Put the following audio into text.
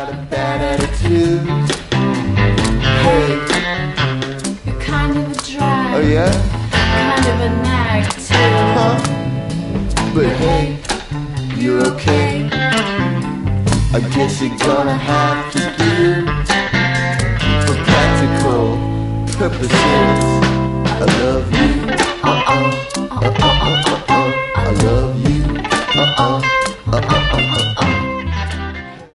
got a bad attitude. Hey, You're kind of a drag. oh yeah? Kind of a nag too. Huh? But hey, you're okay. I guess you're gonna have to do. For practical purposes, I love you.